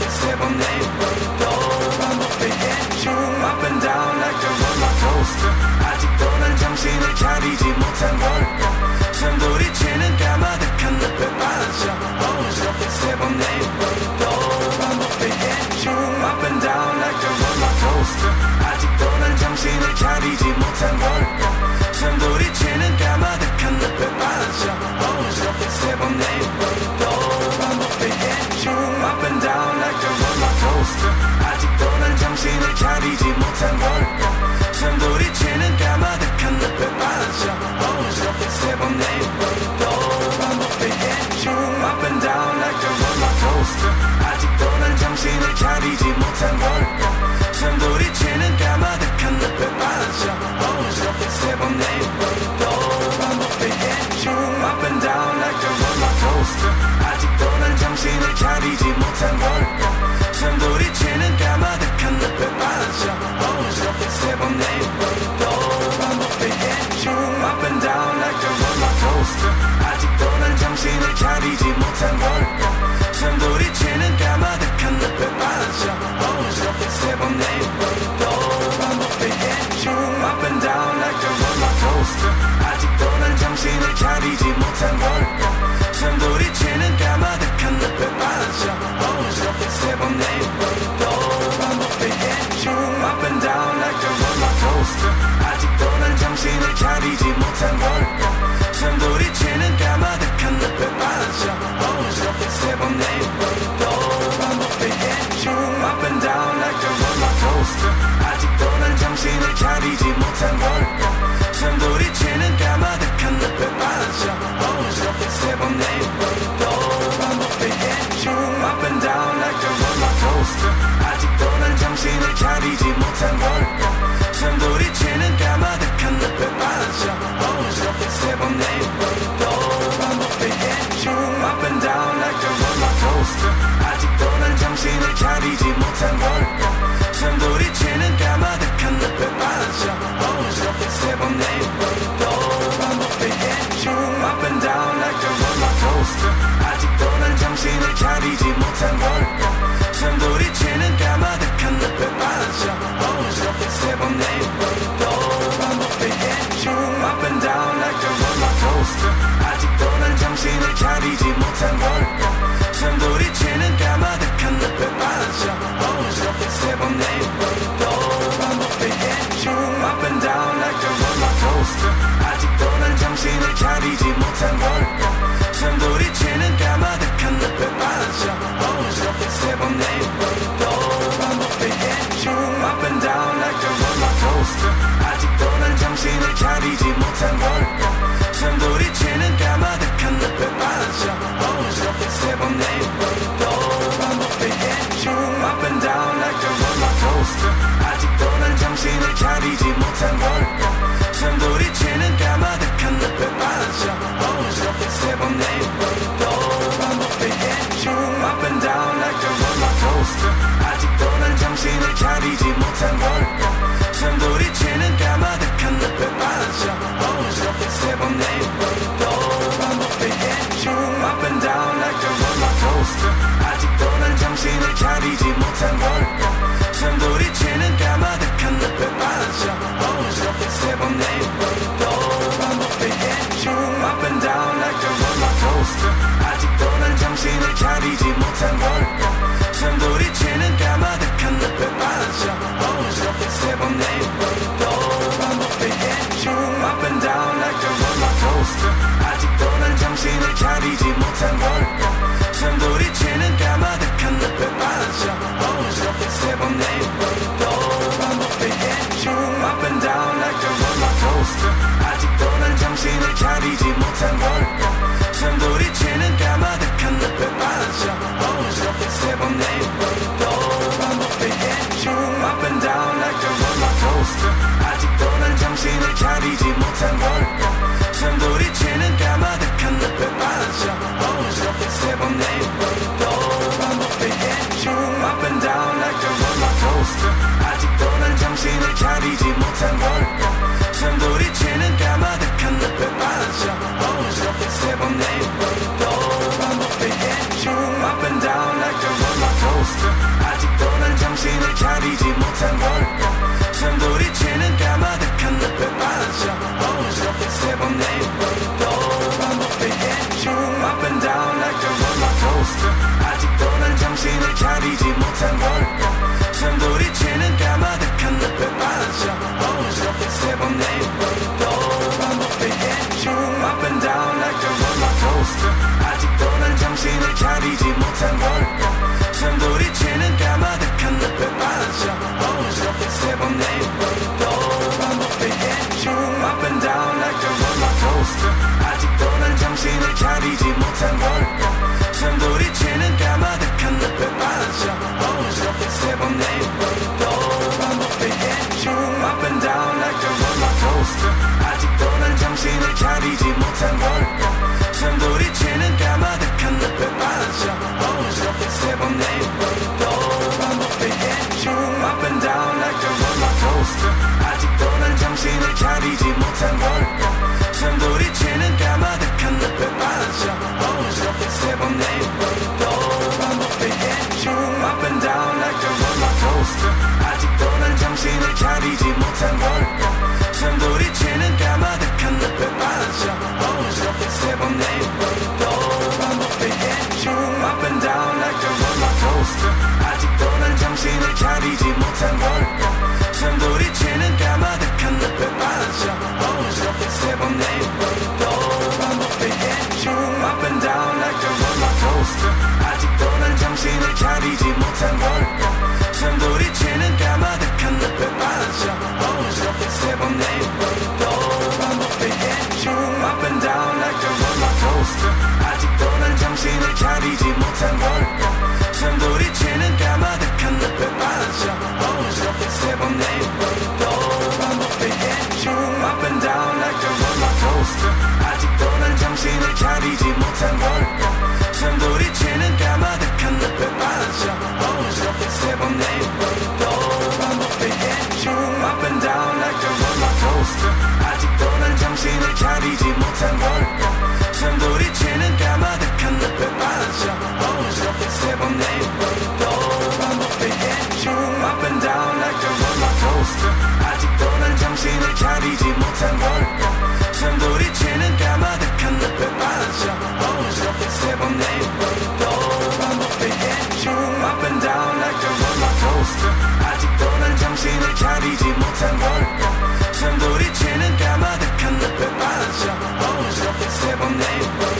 가리지 못한 걸까 산도리치는 까마득한 늪에 빠져 세 번 네 번 또 반복되겠죠 Up and down like a roller coaster 아직도 난 정신을 차리지 못한 걸까 산도리치는 까마득한 늪에 빠져 세 번 네 번 또 반복되겠죠 Up and down like a roller coaster 아직도 난 정신을 차리지 못한 걸까 산도리치는 까마득한 늪에 빠져 세 번 네 번 또 반복되겠죠 Up and down like a roller coaster 아직도 난 정신을 차리지 못한 걸까 산도리치는 까마득한 늪에 빠져 세 번 네 번 또 반복되겠죠 Up and down like a roller coaster 아직도 난 정신을 차리지 못한 걸까 산도리치는 까마득한 늪에 빠져 세 번 네 번 또 반복되겠죠 Up and down like a roller coaster 아직도 난 정신을 차리지 못한 걸까 산도리치는 까마득한 늪에 빠져 세 번 네 번 또 반복되겠죠 Up and down like a roller coaster 아직도 난 정신을 차리지 못한 걸까 산도리치는 까마득한 늪에 빠져 세 번 네 번 또 반복되겠죠 Up and down like a roller coaster 아직도 난 정신을 차리지 못한 걸까 산도리치는 까마득한 늪에 빠져 세 번 네 번 또 반복되겠죠 Up and down like a roller coaster 아직도 난 정신을 차리지 못한 걸까 산도리치는 까마득한 늪에 빠져 세 번 네 번 또 반복되겠죠 Up and down like a roller coaster 아직도 난 정신을 차리지 못한 걸까 산도리치는 까마득한 늪에 빠져 세 번 네 번 또 반복되겠죠 Up and down like a roller coaster 아직도 난 정신을 차리지 못한 걸까 산도리치는 까마득한 늪에 빠져 세 번 네 번 또 반복되겠죠 Up and down like a roller coaster 아직도 난 정신을 차리지 못한 걸까 산도리치는 까마득한 늪에 빠져 세 번 네 번 또 반복되겠죠 Up and down like a roller coaster 아직도 난 정신을 차리지 못한 걸까 산도리치는 까마득한 늪에 빠져 세 번 네 번 또 반복되겠죠 Up and down like a roller coaster 아직도 난 정신을 차리지 못한 걸까 산도리치는 까마득한 늪에 빠져 세 번 네 번 또 반복되겠죠 Up and down like a roller coaster 아직도 난 정신을 차리지 못한 걸까 산도리치는 까마득한 늪에 빠져 세 번 네 번 또 반복되겠죠 Up and down like a roller coaster 아직도 난 정신을 차리지 못한 걸까 산도리치는 까마득한 늪에 빠져 세 번 네 번 또 반복되겠죠 Up and down like a roller coaster 아직도 난 정신을 차리지 못한 걸까 산도리치는 까마득한 늪에 빠져 세 번 네 번 또 반복되겠죠 Up and down like a roller coaster 아직도 난 정신을 차리지 못한 걸까 산도리치는 까마득한 늪에 빠져 세 번 네 번 또 반복되겠죠 Up and down like a roller coaster 아직도 난 정신을 차리지 못한 걸까 산도리치는 까마득한 늪에 빠져 세 번 네 번 또 반복되겠죠 Up and down like a roller coaster 아직도 난 정신을 차리지 못한 걸까 산도리치는 까마득한 늪에 빠져 세 번 네 번 또 반복되겠죠 Up and down like a roller coaster 아직도 난 정신을 차리지 못한 걸까 산도리치는 까마득한 늪에 빠져 세 번 네 번 또 반복되겠죠 Up and down like a roller coaster 아직도 난 정신을 차리지 못한 걸까 산도리치는 까마득한 늪에 빠져 세 번 네 번 또 반복되겠죠 Up and down like a roller coaster 아직도 난 정신을 차리지 못한 걸까 산도리치는 까마득한 늪에 빠져 세 번 네 번 또 반복되겠죠 Up and down like a roller coaster 아직도 난 정신을 차리지 못한 걸까 산도리치는 까마득한 늪에 빠져 못한 걸까 산도리치는 까마득한 늪에 빠져 세 번 네 번도 반복되겠죠 Up and down like a roller coaster 아직도 난 정신을 차리지 못한 걸까 산도리치는 까마득한 늪에 빠져 세 번 네 번도 반복되겠죠 Up and down like a roller coaster 아직도 난 정신을 차리지 못한 걸까 산도리치는 까마득한 늪에 빠져 세 번 네 번도 반복되겠죠 Up and down like a roller coaster 아직도 난 정신을 차리지 못한 걸까 산도리치는 까마득한 늪에 빠져 세 번 네 번도 반복되겠죠 Up and down like a roller coaster 아직도 난 정신을 차리지 못한 걸까 산도리치는 까마득한 늪에 빠져 세 번 네 번도 반복되겠죠 Up and down like a roller coaster 아직도 난 정신을 차리지 못한 걸까 산도리치는 까마득한 늪에 빠져 세 번 네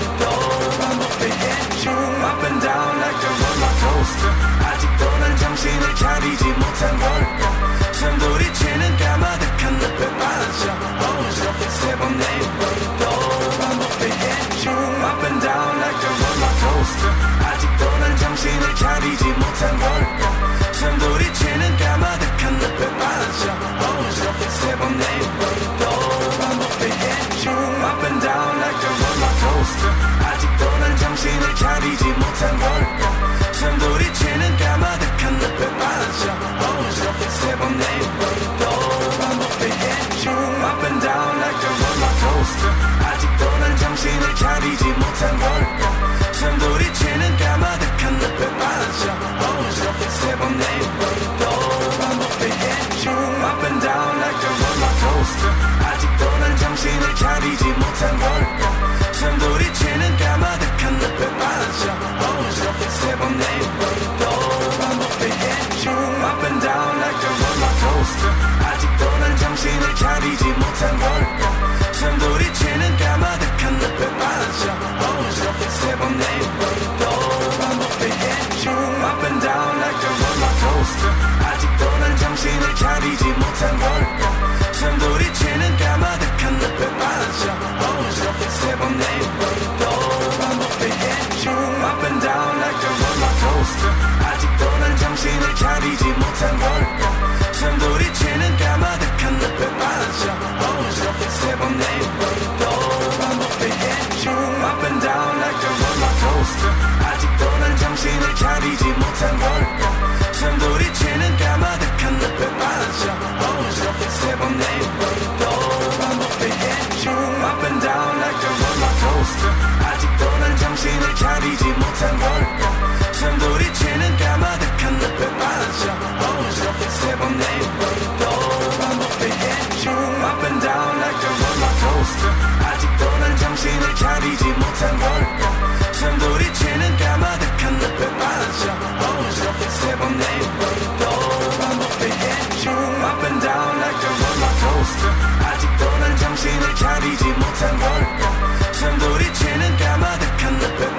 번도 반복되겠죠 Up and down like a roller coaster 아직도 난 정신을 차리지 못한 걸까 산도리치는 까마득한 늪에 빠져 세 번 네 번도 반복되겠죠 Up and down like a roller coaster 아직도 난 정신을 차리지 못한 걸까 산도리치는 까마득한 늪에 빠져 세 번 네 번도 반복되겠죠 Up and down like a roller coaster 아직도 난 정신을 차리지 못한 걸까 산도리치는 까마득한 늪에 빠져 세 번 네 번도 반복되겠죠 Up and down like a roller coaster 아직도 난 정신을 차리지 못한 걸까 산도리치는 까마득한 늪에 빠져 세 번 네 번도 반복되겠죠 Up and down like a roller coaster 아직도 난 정신을 차리지 못한 걸까 산도리치는 까마득한 늪에 빠져 세 번 네 번도 반복되겠죠 Up and down like a roller coaster 아직도 난 정신을 차리지 못한 걸까 산도리치는 까마득한 늪에 빠져 세 번 네 번도 반복되겠죠 Up and down like a roller coaster 아직도 난 정신을 차리지 못한 걸까 산도리치는 까마득한 늪에 빠져 세 번 네 번도 반복되겠죠 Up and down like a roller coaster 아직도 난 정신을 차리지 못한 걸까 산도리치는 까마득한 늪에 빠져 세 번 네 번도 반복되겠죠 Up and down like a roller coaster 아직도 난 정신을 차리지 못한 걸까 산도리치는 까마득한 늪에 빠져 세 번 네 번도 반복되겠죠 Up and down like a roller coaster 아직도 난 정신을 차리지 못한 걸까 산도리치는 까마득한 늪에 빠져 세 번 네 번도 반복되겠죠 Up and down like a roller coaster 아직도 난 정신을 차리지 못한 걸까 산도리치는 까마득한 늪에 빠져 세 번 네 번도 반복되겠죠 Up and down like a roller coaster 아직도 난 정신을 차리지 못한 걸까 산도리치는 까마득한 늪에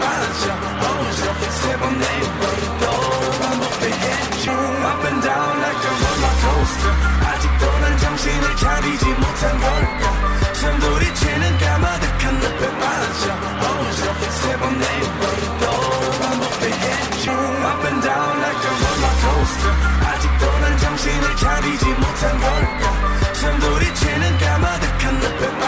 빠져 세 번 네 번도 반복되겠죠 Up and down like a roller coaster 아직도 난 정신을 차리지 못한 걸까 산도리치는 까마득한 늪에 빠져 세 번 네 번도 반복되겠죠 Up and down like a roller coaster 아직도 난 정신을 차리지 못한 걸까 산도리치는 까마득한 늪에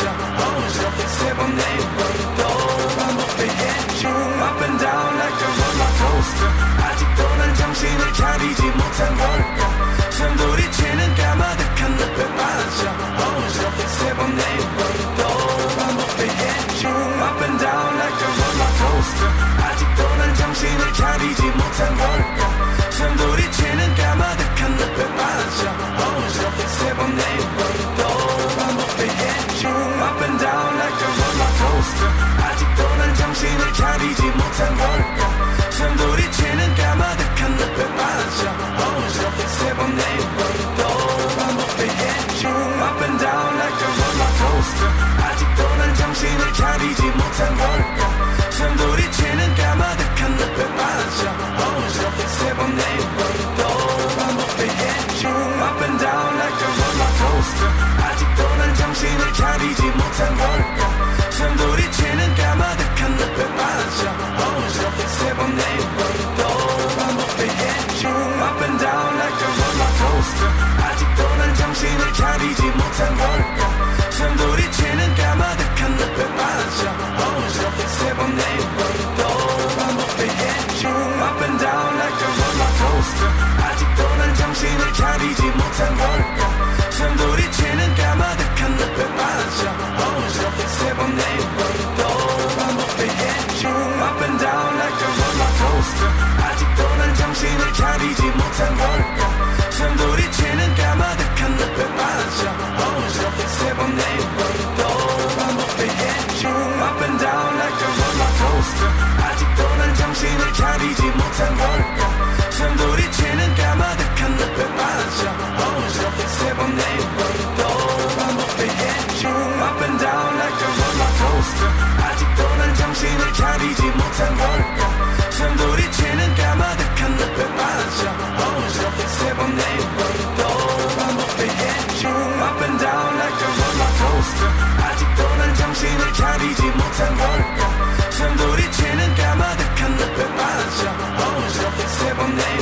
빠져 세 번 네 번도 반복되겠죠 Up and down like a roller coaster 아직도 난 정신을 차리지 못한 걸까 산도리치는 까마득한 늪에 빠져 세 번 네 번도 반복되겠죠 Up and down like a roller coaster 아직도 난 정신을 차리지 못한 걸까 산도리치는 까마득한 늪에 빠져 세 번 네 번도 반복되겠죠 Up and down like a roller coaster 아직도 난 정신을 차리지 못한 걸까 산도리치는 까마득한 늪에 빠져 세 번 네 번도 반복되겠죠 Up and down like a roller coaster 아직도 난 정신을 차리지 못한 걸까 산도리치는 까마득한 늪에 빠져 세 번 네 못한 걸까 산돌이치는 까마득한 늪에 빠져 세 번 네 번도 반복되겠죠 Up and down like a roller coaster 아직도 난 정신을 차리지 못한 걸까 산돌이치는 까마득한 늪에 빠져 세 번 네 번도 반복되겠죠 Up and down like a roller coaster 아직도 난 정신을 차리지 못한 걸까 산돌이치는 까마득한 늪에 빠져 세 번 네 번도 반복되겠죠 Up and down like a roller coaster 아직도 난 정신을 차리지 못한 걸까 산돌이치는 까마득한 늪에 빠져 세 번 네 번도 반복되겠죠 Up and down like a roller coaster 아직도 난 정신을 차리지 못한 걸까 산돌이치는 까마득한 늪에 빠져 세 번 네 번도 반복되겠죠 Up and down like a roller coaster 아직도 난 정신을 차리지 못한 걸까 산돌이치는 까마득한 늪에 빠져 세 번 네 번도 반복되겠죠 Up and down like a roller coaster 아직도 난 정신을 차리지 못한 걸까 산돌이치는 까마득한 늪에 빠져 세 번 네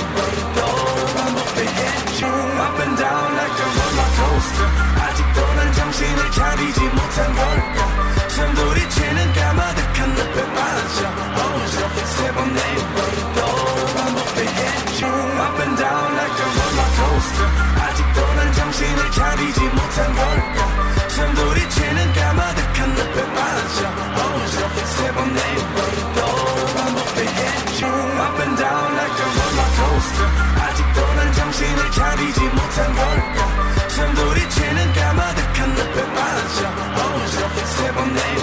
번도 반복되겠죠 Up and down like a roller coaster 아직도 난 정신을 차리지 못한 걸까 산돌이치는 까마득한 늪에 빠져 세 번 네 번도 반복되겠죠 Up and down like a roller coaster 아직도 난 정신을 차리지 못한 걸까 산돌이치는 까마득한 늪에 빠져 세 번 네 번도 반복되겠죠 Up and down like a roller coaster 아직도 난 정신을 차리지 못한 걸까 산돌이치는 까마득한 늪에 빠져 세 번 네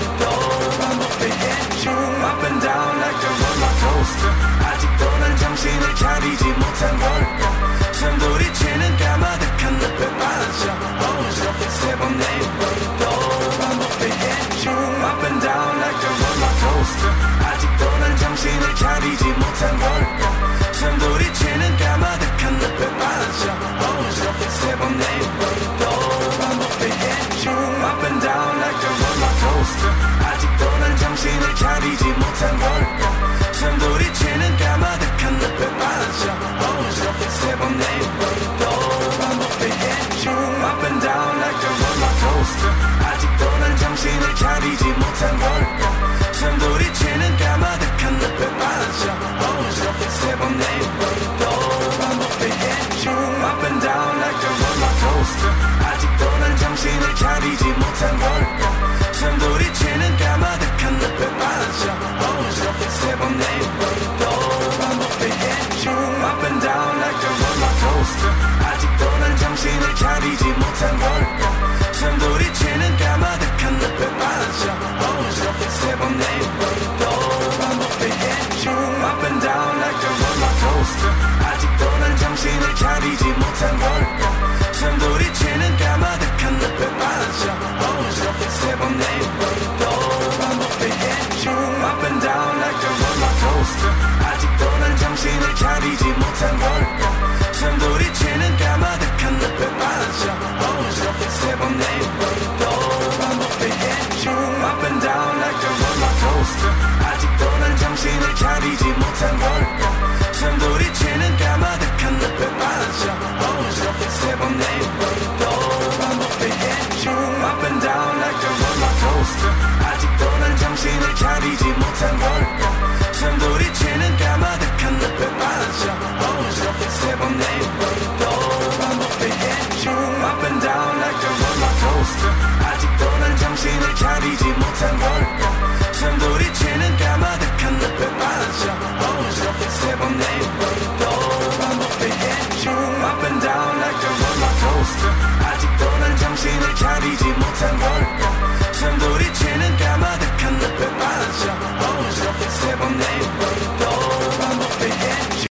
번도 반복되겠죠 Up and down like a roller coaster 아직도 난 정신을 차리지 못한 걸까 산돌이치는 까마득한 늪에 빠져 세 번 네 번도 반복되겠죠 Up and down like a roller coaster 아직도 난 정신을 차리지 못한 걸까 산돌이치는 까마득한 늪에 빠져 세 번 네 번도 반복되겠죠 Up and down like a roller coaster 아직도 난 정신을 차리지 못한 걸까 산돌이치는 까마득한 늪에 빠져 세 번 네 번도 반복되겠죠 Up and down like a roller coaster 아직도 난 정신을 차리지 못한 걸까 산돌이치는 까마득한 늪에 빠져 세 번 네 번도 반복되겠죠 Up and down like a roller coaster 아직도 난 정신을 차리지 못한 걸까 산돌이치는 까마득한 늪에 빠져 세 번 네 번도 반복되겠죠 Up and down like a roller coaster 아직도 난 정신을 차리지 못한 걸까 산돌이치는 까마득한 늪에 빠져 세 번 네 번도 반복되겠죠 Up and down like a roller coaster 아직도 난 정신을 차리지 못한 걸까 산돌이치는 까마득한 늪에 빠져 세 번 네 번도 반복되겠죠 Up and down like a roller coaster 아직도 난 정신을 차리지 못한 걸까 산돌이치는 까마득한 늪에 빠져 세 번 네 번도 반복되겠죠 Up and down like a roller coaster 아직도 난 정신을 차리지 못한 걸까 산돌이치는 까마득한 늪에 빠져 세 번 네 번도 반복되겠죠 Up and down like a roller coaster 아직도 난 정신을 차리지 못한 걸까 산돌이치는 까마득한 늪에 빠져 세 번 네 번도 반복되겠죠 Up and down like a roller coaster 아직도 난 정신을 차리지 못한 걸까 산돌이치는 까마득한 늪에 빠져 세 번 네 번도 반복되겠죠 Up and down like a roller coaster 아직도 난 정신을 차리지 못한 걸까